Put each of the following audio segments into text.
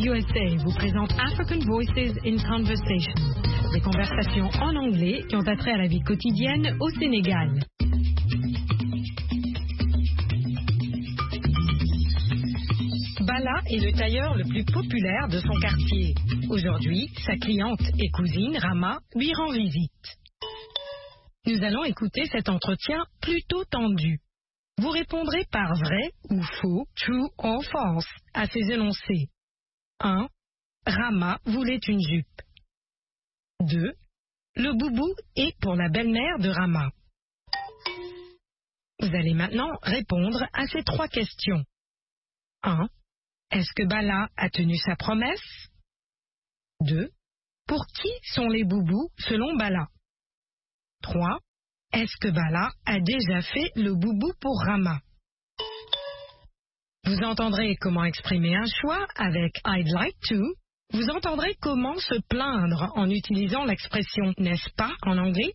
USA vous présente African Voices in Conversation, des conversations en anglais qui ont attrait à la vie quotidienne au Sénégal. Bala est le tailleur le plus populaire de son quartier. Aujourd'hui, sa cliente et cousine, Rama, lui rend visite. Nous allons écouter cet entretien plutôt tendu. Vous répondrez par vrai ou faux, true or false, à ces énoncés. 1. Rama voulait une jupe. 2. Le boubou est pour la belle-mère de Rama. Vous allez maintenant répondre à ces 3 questions. 1. Est-ce que Bala a tenu sa promesse? 2. Pour qui sont les boubous selon Bala? 3. Est-ce que Bala a déjà fait le boubou pour Rama? Vous entendrez comment exprimer un choix avec I'd like to. Vous entendrez comment se plaindre en utilisant l'expression n'est-ce pas en anglais.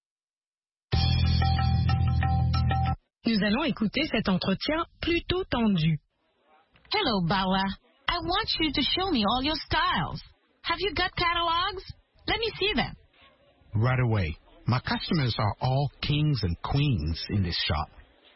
Nous allons écouter cet entretien plutôt tendu. Hello, Bala. I want you to show me all your styles. Have you got catalogs? Let me see them. Right away. My customers are all kings and queens in this shop.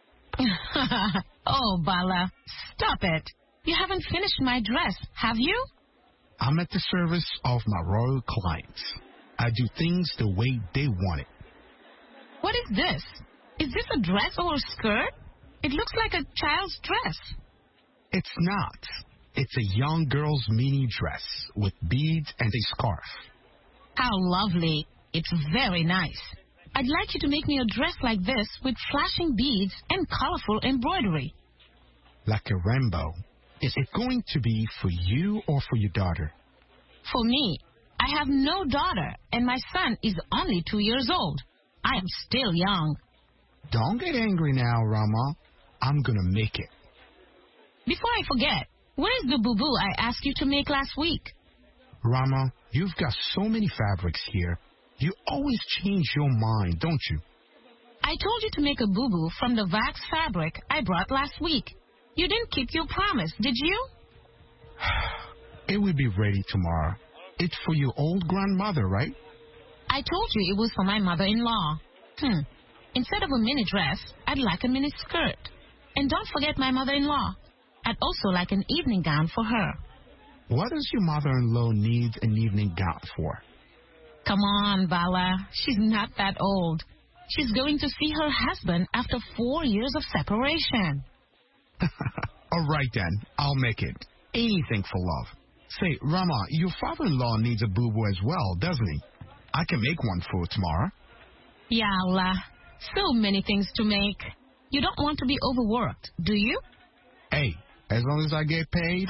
Oh, Bala, stop it. You haven't finished my dress, have you? I'm at the service of my royal clients. I do things the way they want it. What is this? Is this a dress or a skirt? It looks like a child's dress. It's not. It's a young girl's mini dress with beads and a scarf. How lovely. It's very nice. I'd like you to make me a dress like this with flashing beads and colorful embroidery. Like a rainbow. Is it going to be for you or for your daughter? For me. I have no daughter, and my son is only 2 years old. I am still young. Don't get angry now, Rama. I'm gonna make it. Before I forget, where is the boubou I asked you to make last week? Rama, you've got so many fabrics here. You always change your mind, don't you? I told you to make a boubou from the wax fabric I brought last week. You didn't keep your promise, did you? It will be ready tomorrow. It's for your old grandmother, right? I told you it was for my mother-in-law. Instead of a mini dress, I'd like a mini skirt. And don't forget my mother-in-law. I'd also like an evening gown for her. What does your mother-in-law need an evening gown for? Come on, Bala. She's not that old. She's going to see her husband after 4 years of separation. All right, then. I'll make it. Anything for love. Say, Rama, your father-in-law needs a boo-boo as well, doesn't he? I can make one for tomorrow. Yeah, Allah. So many things to make. You don't want to be overworked, do you? Hey, as long as I get paid.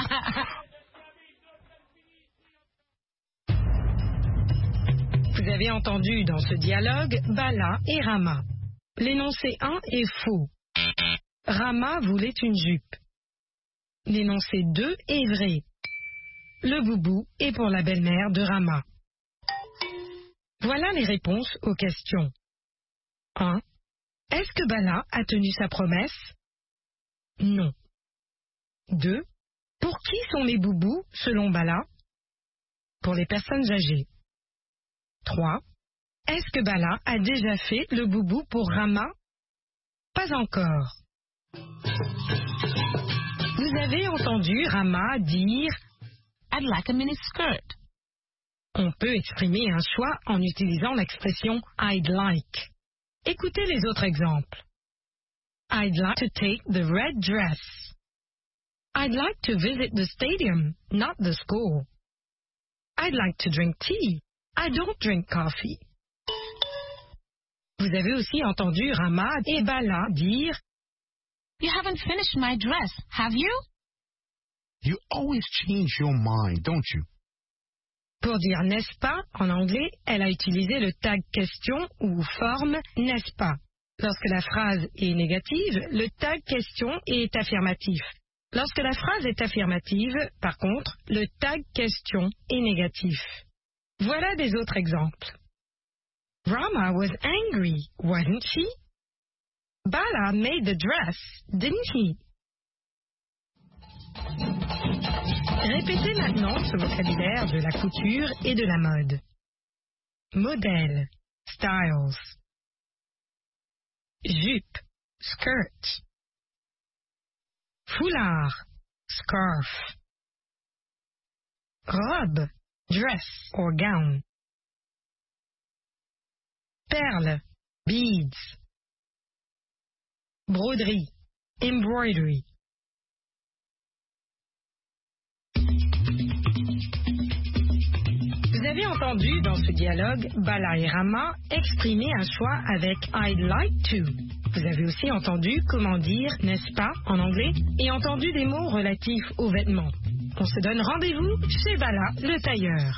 Vous avez entendu dans ce dialogue Bala et Rama. L'énoncé 1 est faux. Rama voulait une jupe. L'énoncé 2 est vrai. Le boubou est pour la belle-mère de Rama. Voilà les réponses aux questions. 1. Est-ce que Bala a tenu sa promesse? Non. 2. Pour qui sont les boubous selon Bala? Pour les personnes âgées. 3. Est-ce que Bala a déjà fait le boubou pour Rama? Pas encore. Vous avez entendu Rama dire I'd like a mini skirt. On peut exprimer un choix en utilisant l'expression I'd like. Écoutez les autres exemples. I'd like to take the red dress. I'd like to visit the stadium, not the school. I'd like to drink tea. I don't drink coffee. Vous avez aussi entendu Rama et Bala dire You haven't finished my dress, have you? You always change your mind, don't you? Pour dire n'est-ce pas, en anglais, elle a utilisé le tag question ou forme n'est-ce pas. Lorsque la phrase est négative, le tag question est affirmatif. Lorsque la phrase est affirmative, par contre, le tag question est négatif. Voilà des autres exemples. Rama was angry, wasn't she? Bala made the dress, didn't he? Répétez maintenant ce vocabulaire de la couture et de la mode. Modèle, styles. Jupe, skirt. Foulard, scarf. Robe, dress or gown. Perles, beads. Broderie, embroidery. Vous avez entendu dans ce dialogue Bala et Rama exprimer un choix avec I'd like to. Vous avez aussi entendu comment dire n'est-ce pas en anglais et entendu des mots relatifs aux vêtements. On se donne rendez-vous chez Bala le tailleur.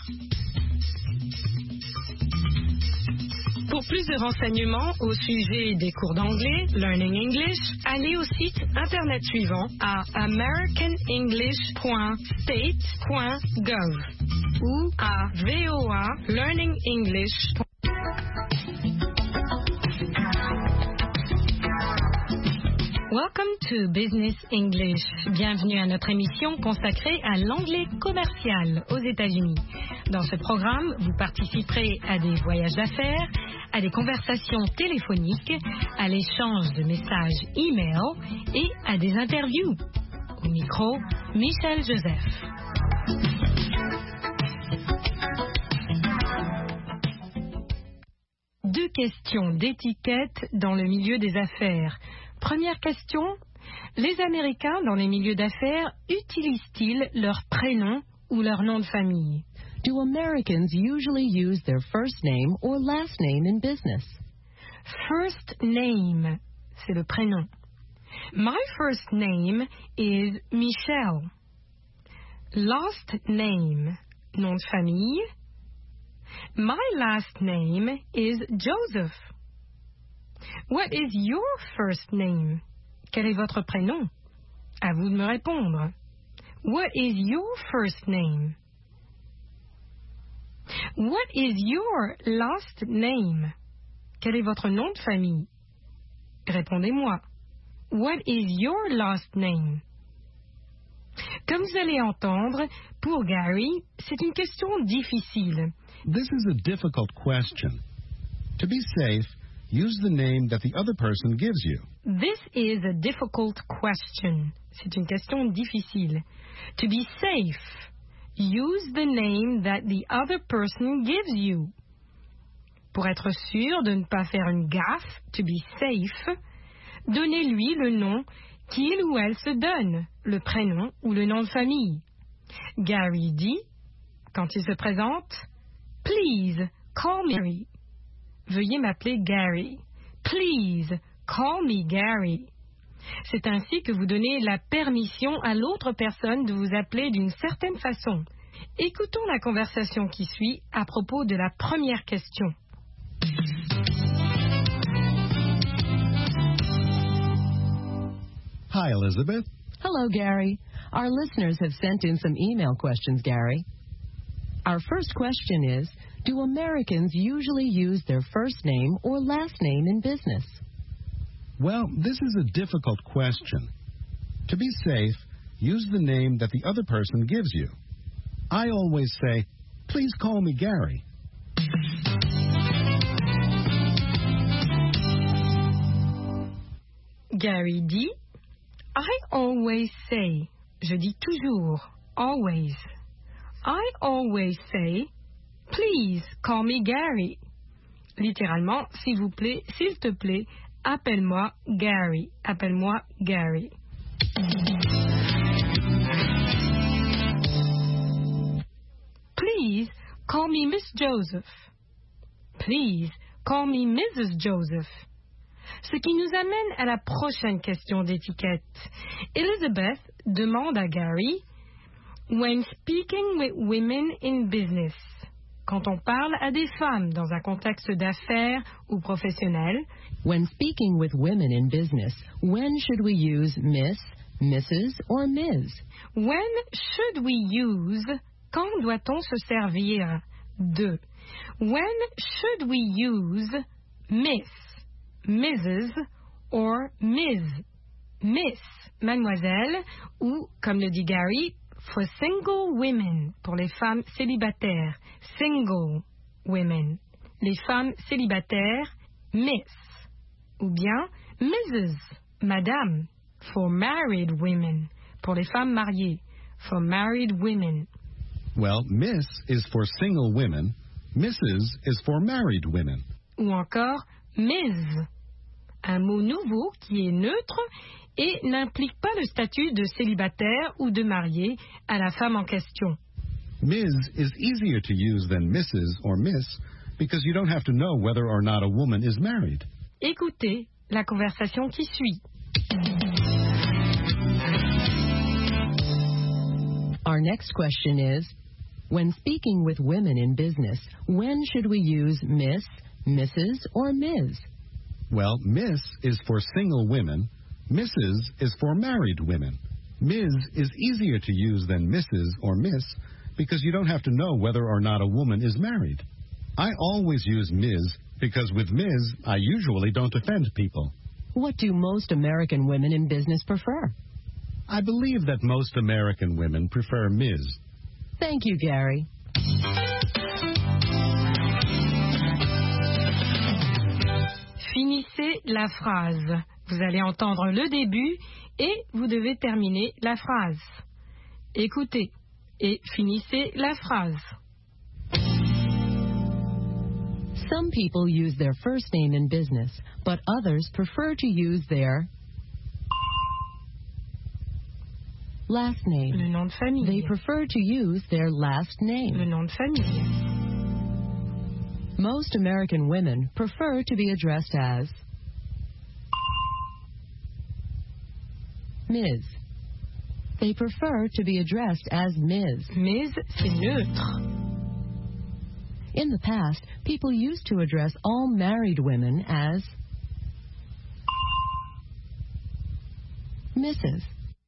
Pour plus de renseignements au sujet des cours d'anglais, Learning English, allez au site internet suivant à americanenglish.state.gov ou à VOA Learning English. Welcome to Business English. Bienvenue à notre émission consacrée à l'anglais commercial aux États-Unis. Dans ce programme, vous participerez à des voyages d'affaires, à des conversations téléphoniques, à l'échange de messages e-mail et à des interviews. Au micro, Michel Joseph. Deux questions d'étiquette dans le milieu des affaires. Première question, les Américains dans les milieux d'affaires utilisent-ils leur prénom ou leur nom de famille? Do Americans usually use their first name or last name in business? First name, c'est le prénom. My first name is Michelle. Last name, nom de famille. My last name is Joseph. What is your first name? Quel est votre prénom? À vous de me répondre. What is your first name? What is your last name? Quel est votre nom de famille? Répondez-moi. What is your last name? Comme vous allez entendre, pour Gary, c'est une question difficile. This is a difficult question. To be safe, use the name that the other person gives you. This is a difficult question. C'est une question difficile. To be safe, use the name that the other person gives you. Pour être sûr de ne pas faire une gaffe, to be safe, donnez-lui le nom qu'il ou elle se donne, le prénom ou le nom de famille. Gary dit, quand il se présente, Please call me Gary. Veuillez m'appeler Gary. Please call me Gary. C'est ainsi que vous donnez la permission à l'autre personne de vous appeler d'une certaine façon. Écoutons la conversation qui suit à propos de la première question. Hi, Elizabeth. Hello, Gary. Our listeners have sent in some email questions, Gary. Our first question is, do Americans usually use their first name or last name in business? Well, this is a difficult question. To be safe, use the name that the other person gives you. I always say, please call me Gary. Gary dit, I always say, je dis toujours, always. I always say, please call me Gary. Littéralement, s'il vous plaît, s'il te plaît, appelle-moi Gary. Appelle-moi Gary. Please call me Miss Joseph. Please call me Mrs. Joseph. Ce qui nous amène à la prochaine question d'étiquette. Elizabeth demande à Gary, when speaking with women in business, quand on parle à des femmes dans un contexte d'affaires ou professionnel, when speaking with women in business, when should we use Miss, Mrs. or Ms? When should we use, quand doit-on se servir de? When should we use Miss, Mrs. or Ms? Miss, mademoiselle, ou, comme le dit Gary, for single women, pour les femmes célibataires. Single women. Les femmes célibataires, Miss. Ou bien Mrs., madame, for married women, pour les femmes mariées. For married women. Well, Miss is for single women. Mrs. is for married women. Ou encore Ms., un mot nouveau qui est neutre et n'implique pas le statut de célibataire ou de marié à la femme en question. Ms. is easier to use than Mrs. or Miss because you don't have to know whether or not a woman is married. Écoutez la conversation qui suit. Our next question is, when speaking with women in business, when should we use Miss, Mrs., or Ms.? Well, Miss is for single women. Mrs. is for married women. Ms. is easier to use than Mrs. or Miss because you don't have to know whether or not a woman is married. I always use Ms. because with Ms. I usually don't offend people. What do most American women in business prefer? I believe that most American women prefer Ms. Thank you, Gary. Finissez la phrase. Vous allez entendre le début et vous devez terminer la phrase. Écoutez et finissez la phrase. Some people use their first name in business, but others prefer to use their last name. Le nom de famille. They prefer to use their last Le name. nom de famille. Most American women prefer to be addressed as Ms. They prefer to be addressed as Ms. Ms, c'est neutre. In the past, people used to address all married women as Mrs.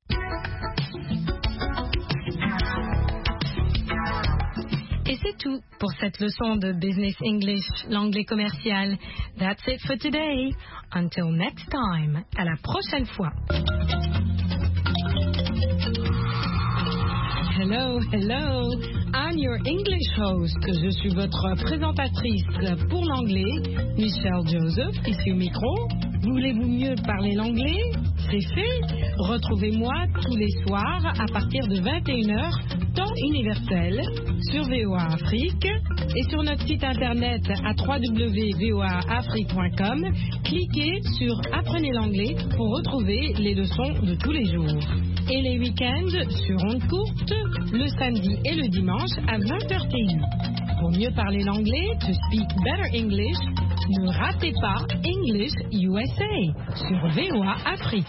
Et c'est tout pour cette leçon de Business English, l'anglais commercial. That's it for today. Until next time. À la prochaine fois. Hello, hello. I'm your English host. Je suis votre présentatrice pour l'anglais, Michelle Joseph, ici au micro. Voulez-vous mieux parler l'anglais? C'est fait. Retrouvez-moi tous les soirs à partir de 21h, temps universel, sur VOA Afrique et sur notre site internet à www.voaafrique.com. Cliquez sur Apprenez l'anglais pour retrouver les leçons de tous les jours. Et les week-ends sur ondes courtes, le samedi et le dimanche à 20h TU. Pour mieux parler l'anglais, to speak better English, ne ratez pas English USA sur VOA Afrique.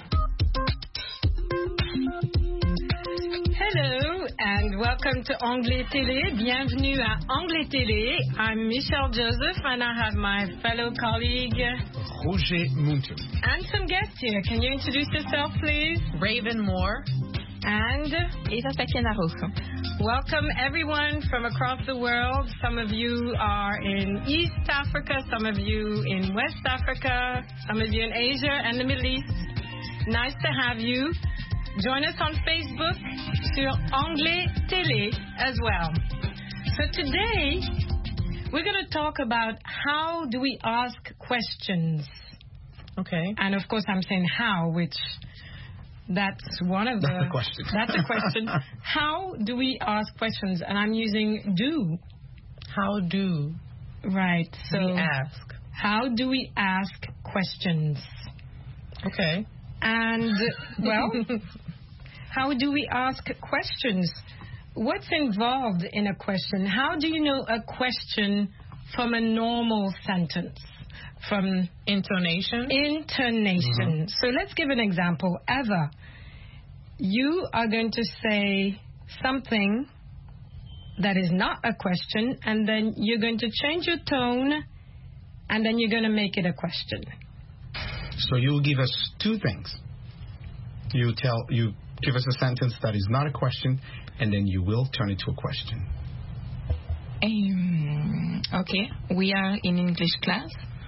Hello and welcome to Anglais Télé. Bienvenue à Anglais Télé. I'm Michelle Joseph and I have my fellow colleague Roger Muntu. and some guests here. Can you introduce yourself, please? Raven Moore. And Eva Tatiana Rojo. welcome everyone from across the world. Some of you are in East Africa, some of you in West Africa, some of you in Asia and the Middle East. Nice to have you. Join us on Facebook sur Anglais Télé as well. So today, we're going to talk about how do we ask questions. Okay. And of course, I'm saying how, which that's one of That's the question. That's a question. How do we ask questions? And I'm using do. How do Right. So we ask? how do we ask questions? Okay. And, well, how do we ask questions? What's involved in a question? How do you know a question from a normal sentence? From Intonation. intonation. So let's give an example. Eva, you are going to say something that is not a question, and then you're going to change your tone, and then you're going to make it a question. So you'll give us two things. You give us a sentence that is not a question, and then you will turn it to a question. Okay. We are in English class.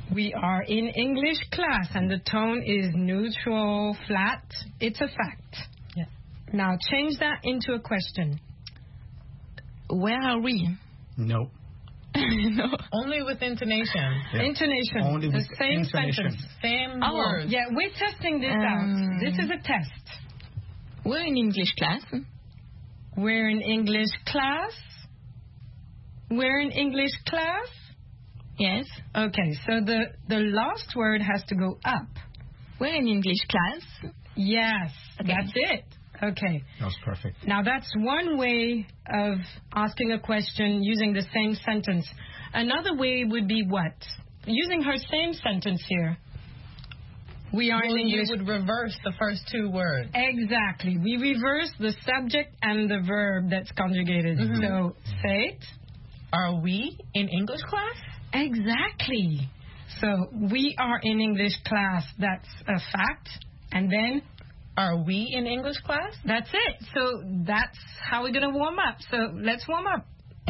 We are in English class, and the tone is neutral, flat. It's a fact. Yeah. Now change that into a question. Where are we? No. No. Only with intonation. Yeah. Intonation. Only the with same intonation. sentence. Same Oh, words. Yeah, we're testing this out. This is a test. We're in English class. We're in English class. We're in English class. Yes. Okay, so the last word has to go up. We're in English class. Yes, Okay. that's it. Okay. That was perfect. Now that's one way of asking a question using the same sentence. Another way would be what? Using her same sentence here. We are Well, in you English. would reverse the first two words. Exactly. We reverse the subject and the verb that's conjugated. So say it. Are we in English class? Exactly. So we are in English class. That's a fact. And then Are we in English class? that's it. So that's how we're going to warm up. So let's warm up.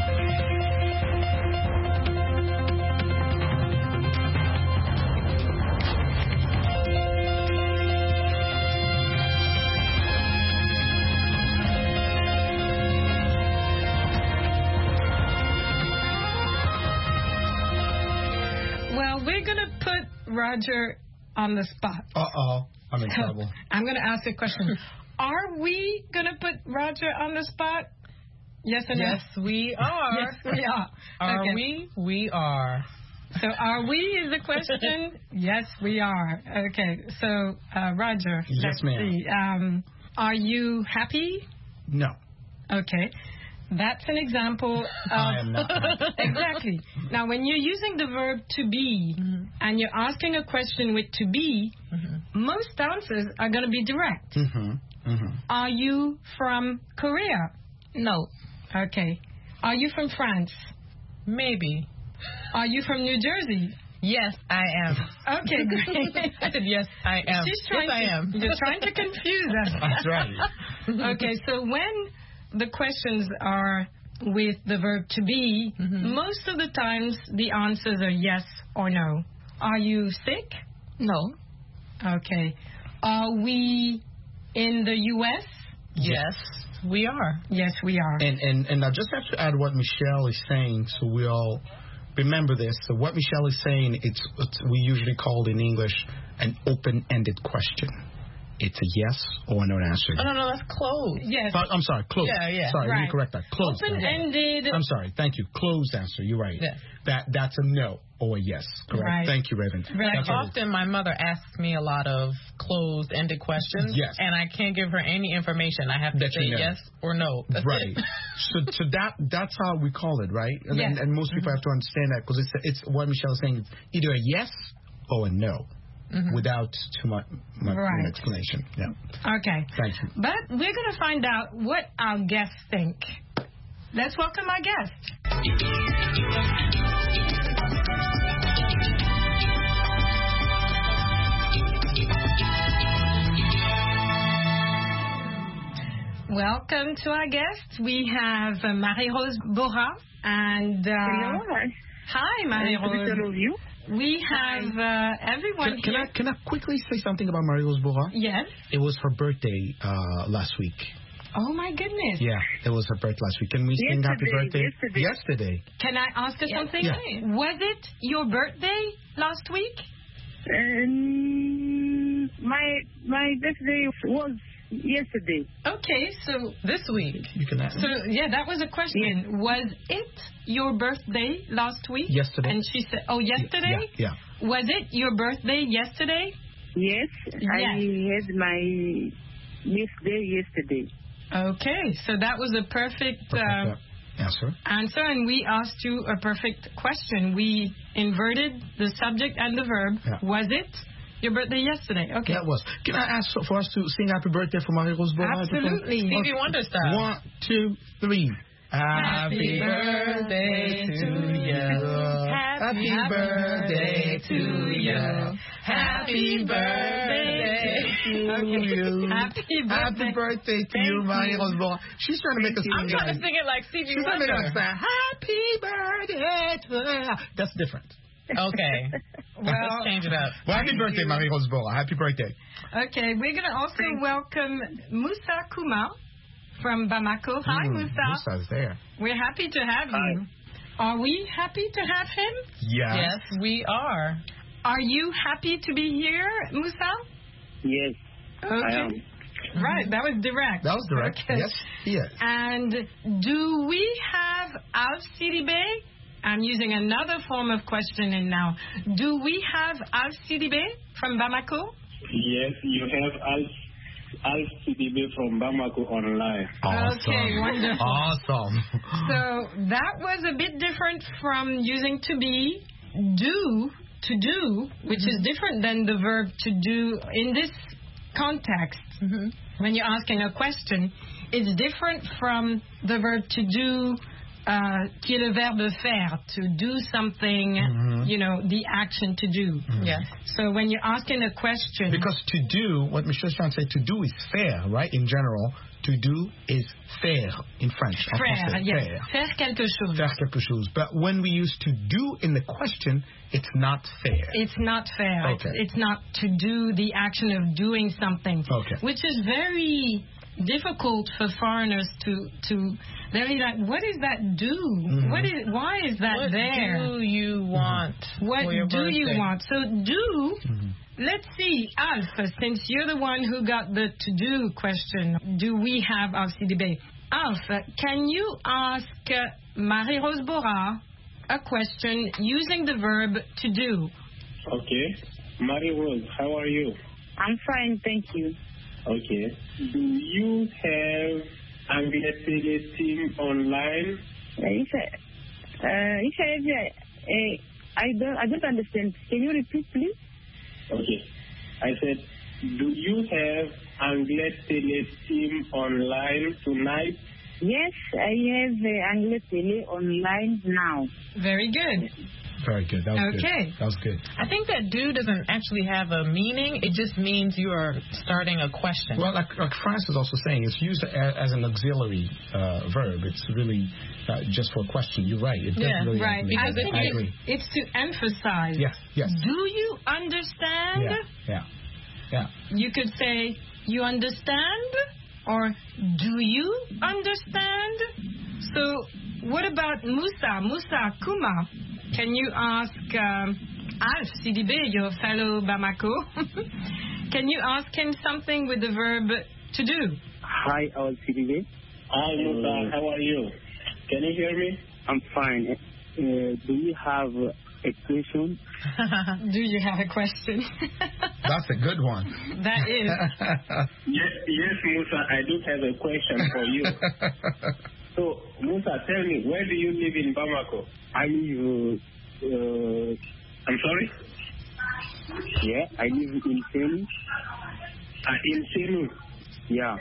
Well, we're going to put Roger on the spot. Uh-oh. I'm in trouble. I'm going to ask a question. Are we going to put Roger on the spot? Yes or no? Yes, we are. Yes, we are. Are Okay. we? We are. So are we is the question? Yes, we are. Okay. So, Roger. Yes, let's ma'am. see. Are you happy? No. Okay. That's an example of... I am not. Exactly. Now, when you're using the verb to be and you're asking a question with to be, most answers are going to be direct. Are you from Korea? No. Okay. Are you from France? Maybe. Are you from New Jersey? Yes, I am. Okay, great. I said yes, I am. She's trying yes, I am. You're trying to confuse us. That's right. Okay, so when the questions are with the verb to be, most of the times the answers are yes or no. Are you sick? No. Okay. Are we in the U.S.? Yes, we are. Yes, we are. And I just have to add what Michelle is saying so we all remember this. So what Michelle is saying, it's we usually call in English an open-ended question. It's a yes or no answer. Oh, no, that's closed. Yes. I'm sorry, closed. Yeah. Sorry, let Right. me correct that. Closed. answer. Open-ended. I'm sorry, thank you. Closed answer, you're right. Yeah. That's a no or a yes, correct? Right. Thank you, Raven. Right. That's what it is. Often my mother asks me a lot of closed-ended questions. Yes. And I can't give her any information. I have to That say you know. yes or no. That's Right. it. so that's how we call it, right? And, Yes. and most people have to understand that because it's what Michelle is saying. It's either a yes or a no, without too much Right. explanation. Yeah. Okay. Thank you. But we're going to find out what our guests think. Let's welcome our guest. Welcome to our guest. We have Marie-Rose Bora and Hello, hi nice to meet Marie-Rose. all of you. We have everyone Can here. I quickly say something about Marie-Rose Bora? Yes. It was her birthday last week. Oh my goodness. Yeah, it was her birthday last week. Can we sing happy birthday? Yesterday. Can I ask you something? Yeah. Was it your birthday last week? My birthday was yesterday. Okay, so This week. You can ask. so yeah, that was a question. Was it your birthday last week? Yesterday. And she said, "Oh, yesterday." Yeah. Was it your birthday yesterday? Yes, I had my birthday yesterday. Okay, so that was a perfect Answer. answer, and we asked you a perfect question. We inverted the subject and the verb. Yeah. Was it your birthday yesterday? Okay. That was. Can I ask for us to sing happy birthday for Marie-Rose Bora? Absolutely. Stevie Wonder style. 1, 2, 3. Happy birthday to you. Happy birthday to you. Happy birthday to you. Happy birthday. Happy birthday to you, Marie-Rose Bora. She's trying to make us I'm sing. trying to sing it like Stevie She's trying to make us Wonder. say, happy birthday to you. That's different. Okay. Well, let's change it up. Well, happy birthday, Marie-Rose Bora. Happy birthday. Okay, we're going to also welcome Moussa Kouma from Bamako. Hi, Moussa. Moussa's there. We're happy to have you. Are we happy to have him? Yes, we are. Are you happy to be here, Moussa? Yes, Okay. I am. Right, that was direct. That was direct. Okay. Yes, he is. And do we have Alf Sidibé? I'm using another form of questioning now. Do we have Alf Sidibé from Bamako? Yes, you have Alf CDB from Bamako online. Awesome. Okay, wonderful. Awesome. So that was a bit different from using to be, to do, which is different than the verb to do in this context. When you're asking a question, it's different from the verb to do, qui est le verbe faire, to do something, you know, the action to do. Yes. So when you're asking a question... Because to do, what Michelle's trying to say, to do is faire, right? In general, to do is faire in French. En Faire, français, yes. faire. Faire quelque chose. Faire quelque chose. But when we use to do in the question, it's not fair. It's not fair. Okay. It's not to do the action of doing something. Okay. Which is very difficult for foreigners to they're like, what is that do? Why is that What there? do you want? What for your do you birthday? want? So do, let's see, Alf, since you're the one who got the to-do question, do we have Alf CDB? Alf, can you ask Marie-Rose Bora a question using the verb to do? Okay. Marie-Rose, how are you? I'm fine, thank you. Okay. Do you have Angleterre team online? I don't understand. Can you repeat, please? Okay. I said, do you have Angleterre team online tonight? Yes, I have Anglais Télé online now. Very good. Very good. That was Okay. good. That was good. I think that do doesn't actually have a meaning. It just means you are starting a question. Well, like France is also saying, it's used as an auxiliary verb. It's really just for a question. You're right. It doesn't really right, have a meaning. I think I agree. it's to emphasize. Yes, yes. Do you understand? Yeah. You could say, you understand? Or, do you understand? So, what about Moussa Kouma? Can you ask Alf Sidibé, your fellow Bamako? Can you ask him something with the verb to do? Hi, Alf CDB. Hi, Musa. How are you? Can you hear me? I'm fine. Do you have a question? Do you have a question? That's a good one. That is. Yes, Musa, I do have a question for you. So, Musa, tell me, where do you live in Bamako? I live, I'm sorry? Yeah, I live in Senu. In Senu? Yeah.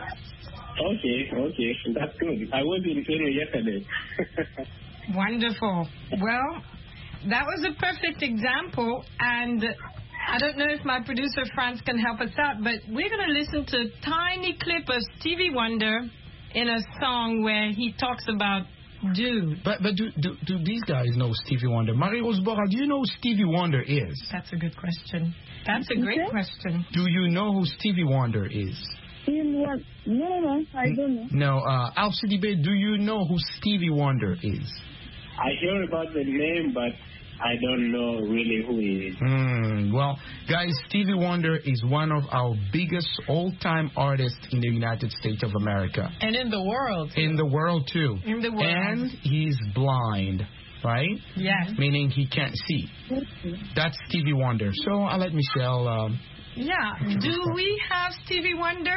Okay, that's good. I was in Senu yesterday. Wonderful. Well, that was a perfect example, and I don't know if my producer Franz can help us out, but we're going to listen to a tiny clip of Stevie Wonder in a song where he talks about do. But do these guys know Stevie Wonder? Marie-Rose Bora, do you know who Stevie Wonder is? That's a good question. That's a great question. Do you know who Stevie Wonder is? No, I don't know. No, Alf Sidibé, do you know who Stevie Wonder is? I hear about the name, but I don't know really who he is. Well, guys, Stevie Wonder is one of our biggest all-time artists in the United States of America. And in the world. In the world, too. In the world. And he's blind, right? Yes. Meaning he can't see. That's Stevie Wonder. So I'll let Michelle... Yeah. Do we have Stevie Wonder?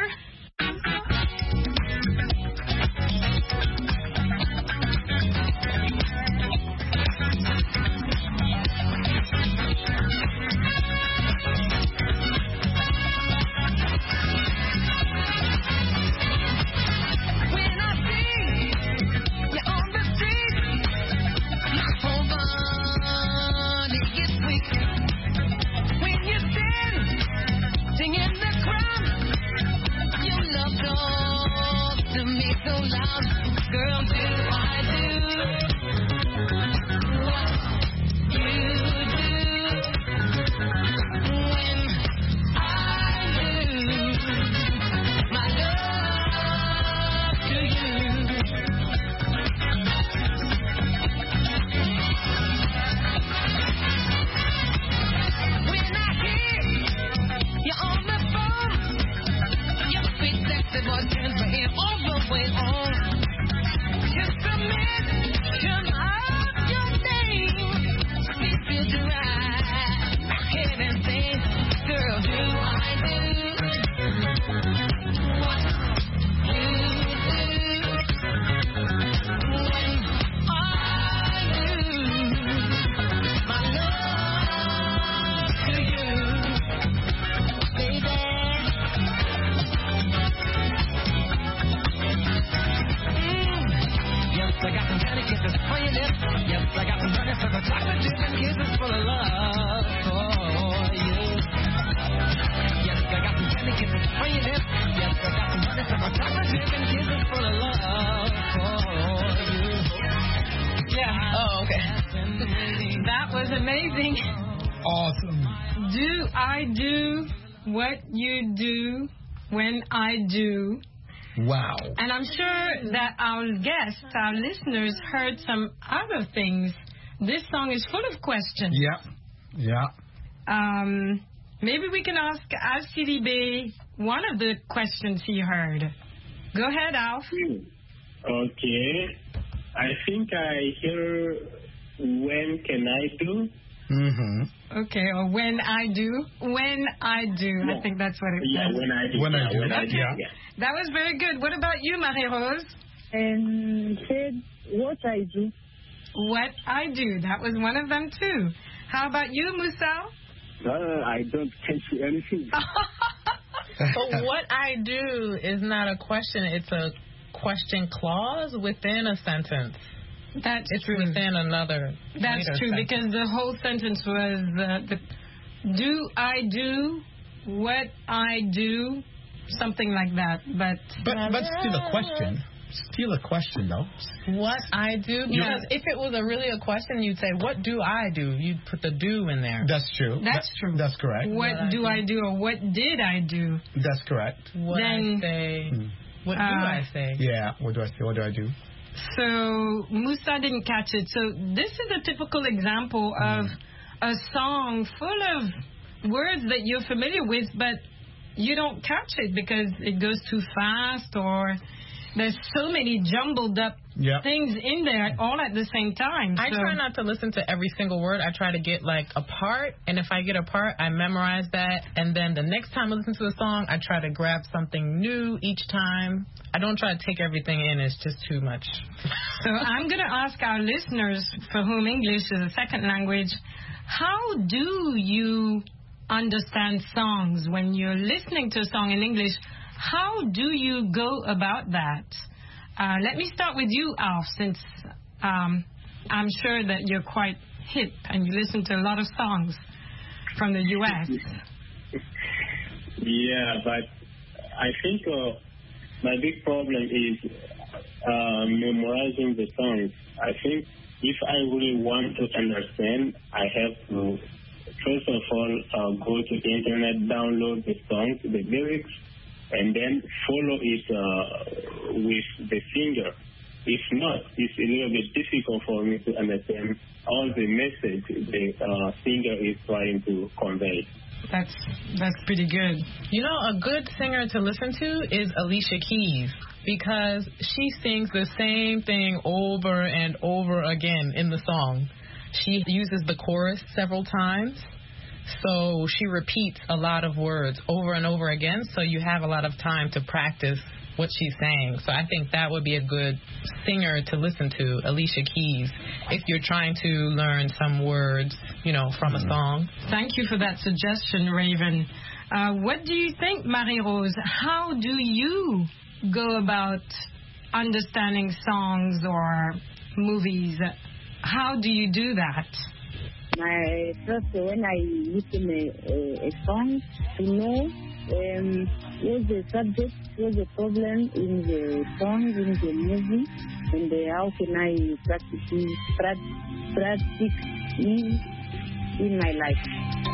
Singing the crowd, you love all the way home. Just a mention of your name makes me dry. I can't even think, girl, do I do what you do when I lose my love to you, baby. Yes, I got some honey kisses on your lips. Yes, I got some honey for the chocolate chip and kisses full of love for you. Yes, I got some honey kisses on your lips. Yes, I got some honey for the chocolate chip and kisses full of love for you. Yeah. Oh, okay. That was amazing. Awesome. Do I do what you do when I do? Wow. And I'm sure that our guests, our listeners, heard some other things. This song is full of questions. Yeah. Maybe we can ask CDB one of the questions he heard. Go ahead, Alf. Okay. I think I hear when can I do? Mm-hmm. Okay, or when I do. When I do. Yeah. I think that's what it Yeah, says. when I do. When I do. When I do. Yeah. Yeah. That was very good. What about you, Marie-Rose? And said what I do. What I do. That was one of them, too. How about you, Musal? I don't catch anything. But what I do is not a question. It's a question clause within a sentence. That's It's true. within another. That's later true, sentence. because the whole sentence was, do I do what I do, something like that. But But still a question. Still a question, though. What I do? Because if it was really a question, you'd say, what do I do? You'd put the do in there. That's true. That's true. That's correct. What do I do, or what did I do? That's correct. What Then- I say. What do I say? Yeah. What do I say? What do I do? So Musa didn't catch it. So this is a typical example of a song full of words that you're familiar with, but you don't catch it because it goes too fast, or there's so many jumbled up things in there all at the same time. I try not to listen to every single word. I try to get like a part, and if I get a part, I memorize that, and then the next time I listen to a song, I try to grab something new each time. I don't try to take everything in. It's just too much. So I'm going to ask our listeners for whom English is a second language, how do you understand songs when you're listening to a song in English? How do you go about that? Let me start with you, Alf, since I'm sure that you're quite hip and you listen to a lot of songs from the U.S. Yeah, but I think my big problem is memorizing the songs. I think if I really want to understand, I have to, first of all, go to the internet, download the songs, the lyrics, and then follow it with the singer. If not, it's a little bit difficult for me to understand all the message the singer is trying to convey. That's pretty good. You know, a good singer to listen to is Alicia Keys, because she sings the same thing over and over again in the song. She uses the chorus several times, so she repeats a lot of words over and over again, so you have a lot of time to practice what she's saying. So I think that would be a good singer to listen to, Alicia Keys, if you're trying to learn some words, you know, from a song. Thank you for that suggestion, Raven. What do you think, Marie-Rose? How do you go about understanding songs or movies? How do you do that? My first, when I listen a song, to know what's the subject, what's the problem in the song, in the movie, and how can I practice it in my life.